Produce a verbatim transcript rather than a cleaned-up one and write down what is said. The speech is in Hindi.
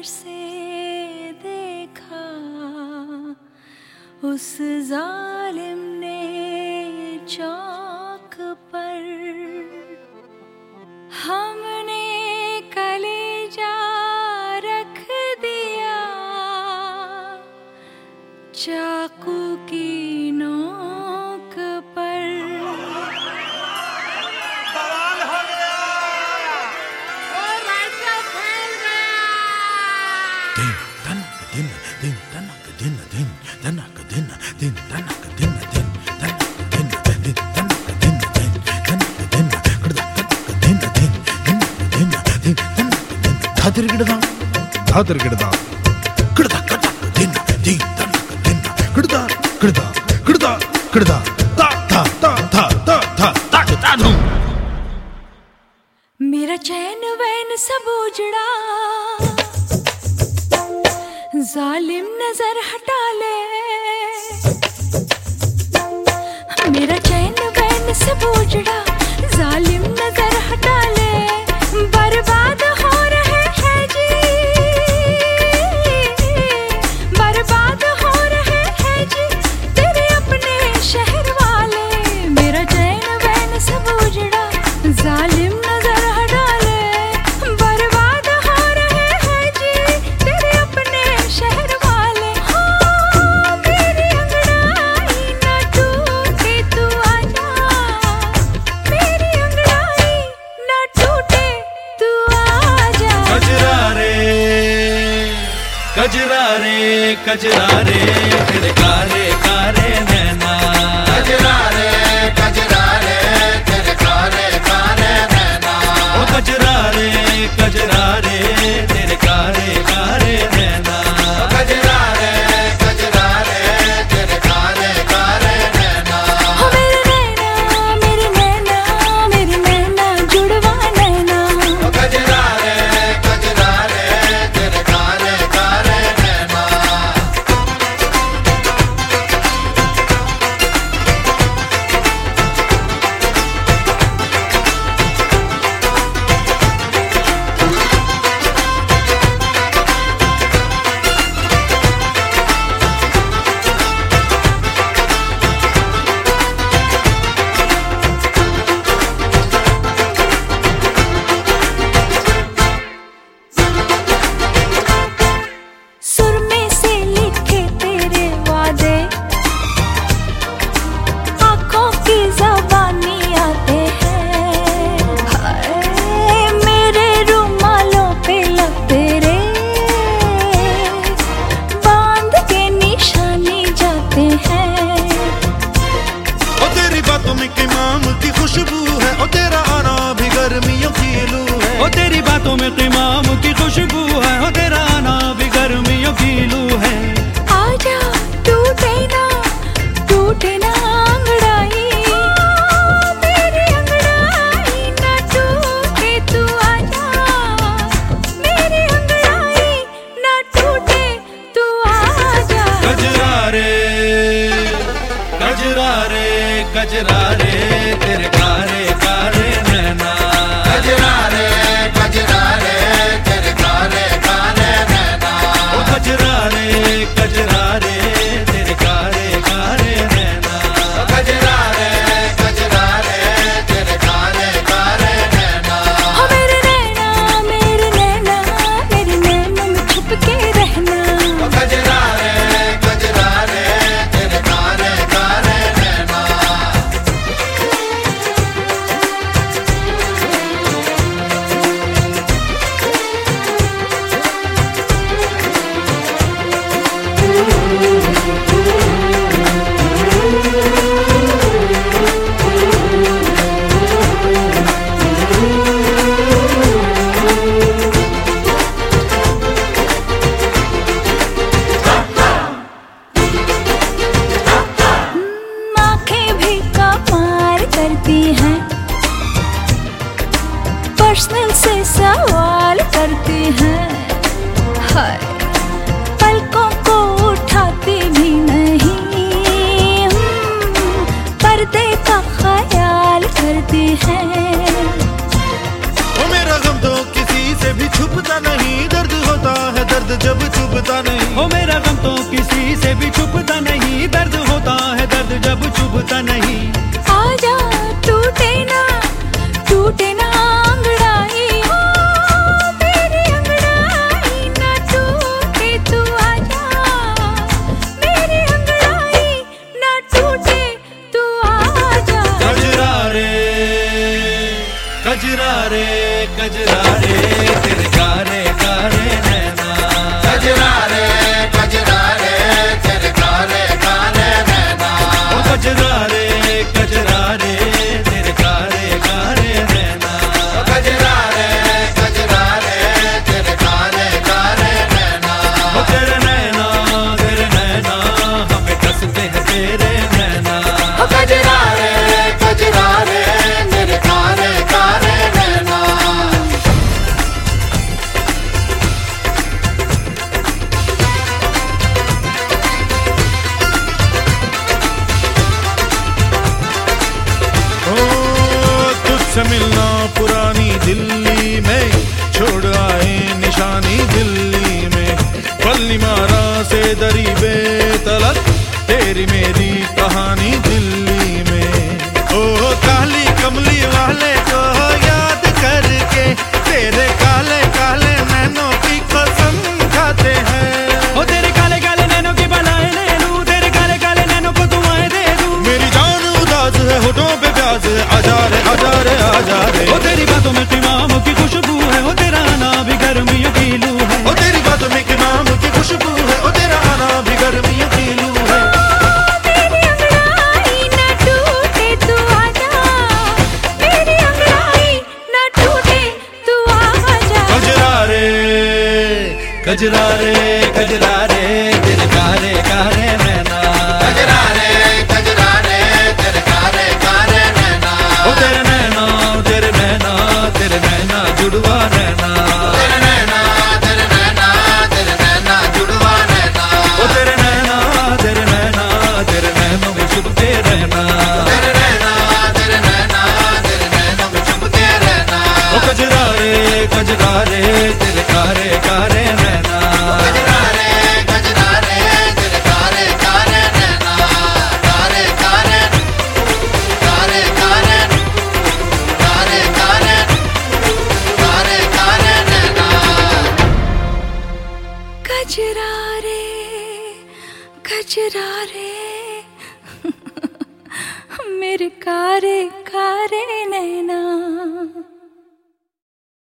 से देखा उस जालिम ने चौक पर, हमने कलेजा रख दिया चाकू की नोक पर। बवाल हो गया और रास्ता फैल दिन दिन तनक दिन दिन तनक दिन दिन तनक दिन दिन तनक दिन दिन तनक दिन दिन तनक दिन कड़दा दिन दिन दिन दिन दिन तनक दिन धादर गिड़दा धादर गिड़दा कड़दा कड़दा दिन दिन तनक दिन कड़दा कड़दा कड़दा कड़दा ता ता ता ता ता ता ता ता ता। मेरा चैन वैन सब उजड़ा, जालिम नजर हटा ले। मेरा चैन वैन सब उजड़ा, जालिम नजर हटा ले। बर्बाद हो रहे हैं जी, बर्बाद हो रहे हैं जी तेरे अपने शहर वाले। मेरा चैन वैन सब उजड़ा, जालिम नजर हटा ले। बर्बाद हो रहे हैं जी तेरे अपने शहर वाले। हो मेरी अंगड़ाई ना टूटे तू आजा, मेरी अंगड़ाई ना टूटे तू आजा। कजरा रे कजरा रे कजरा रे तेरे कारे कारे नैना। कजरा रे कजरा रे तेरे कारे कारे नैना। ओ कजरा रे कजरा रे तेरे कारे कारे नैना। कजरा रे कजरा रे तेरे कारे कारे नैना। हो मेरे नैना मेरे नैना मेरे नैना जुड़वा नैना। कजरा रे कजरा रे तेरे कारे कारे नैना। सुर में से लिखे तेरे वादे, आँखों की ज़बानी आते हैं। हाय मेरे रुमालों पे लब तेरे बांध के निशानी जाते हैं। ओ तेरी बातों में किमाम की खुशबू है, ओ तेरा आना भी गर्मियों की लू है। ओ तेरी बातों में क़िमाम की खुशबू है, ओ तेरा आना भी गर्मियों की लू है। आजा टूटे ना टूटे ना अंगड़ाई, मेरी अंगड़ाई ना टूटे तू आजा। मेरी अंगड़ाई ना टूटे तू आजा। कजरा रे कजरा रे कजरा रे तेरे कारे कारे नैना। कजरा रे कजरा रे तेरे कारे कारे नैना। ओ कजरा रे कजरा रे तेरे कारे कारे नैना। कजरा रे कजरा रे तेरे कारे कारे नैना। हो मेरे नैना मेरे नैना मेरे नैना में छुप के रहना। कजरा रे कजरा रे तेरे कारे कारे नैना। आँखें भी कमाल करती हैं, पर्सनल से सवाल करती हैं। हाय पलकों को उठाती भी नहीं, हम्म, पर्दे का ख्याल करती हैं। ओ मेरा गम तो किसी से भी छुपता नहीं, दर्द होता है दर्द जब चुभता नहीं। हो मेरा गम तो किसी से भी छुपता नहीं, दर्द होता है दर्द जब चुभता नहीं। आजा टूटे ना टूटे ना अंगड़ाई, ओ मेरी अंगड़ाई ना टूटे, तू आजा मेरी अंगड़ाई ना टूटे, तू आजा। कजरा रे कजरा रे कजरा रे तेरे कारे कारे नैना। कजरा रे कजरा रे तेरे काले काले नैना। ओ कजरा रे कजरा रे तेरे कारे कारे नैना। कजरा रे कजरा रे तेरे काले काले नैना। ओ तेरे नैना तेरे नैना हमें कसते हैं तेरे नैना। कजरा रे कजरा रे तेरे काले काले नैना। तुझसे मिलना पुरानी दिल्ली में, छोड़ आए निशानी दिल्ली में। पल्ली मारा से दरी बेतलक, तेरी मेरी कहानी दिल्ली में। ओ काली कमली वाले को याद करके, तेरे काले काले नैनों की कसम खाते हैं। ओ तेरे काले काले नैनों की बलाएं ले लूं, तेरे काले काले नैनों को दुआएं दे दूं। मेरी जान उदास है होठों पे प्यास है, आजा रे आजा रे आजा रे। ओ तेरी बातों में क़िमाम की खुशबू है, ओ तेरा आना भी गर्मियों की लू है। ओ तेरी बातों में क़िमाम की खुशबू है, ओ तेरा आना भी गर्मियों की लू है। मेरी अंगड़ाई ना टूटे, तू आजा मेरी अंगड़ाई ना टूटे, तू आजा। कजरा रे कजरा रे कजरा रे तेरे कारे कारे नैना। कजरा रे कजरा रे तेरे काले काले नैना। ओ तेरे नैना तेरे नैना तेरे नैना जुड़वा नैना। तेरे नैना तेरे नैना तेरे नैना जुड़वा नैना। ओ तेरे नैना तेरे नैना तेरे नैनों में छुपते रहना। तेरे नैना तेरे नैना तेरे नैनों में छुपते रहना। ओ कजरा रे कजरा रे तेरे कारे कारे नैना। कजरा रे कजरा रे तेरे काले काले नैना। काले काले काले काले काले काले काले काले नैना। कजरा रे कजरा रे मेरे कारे कारे ने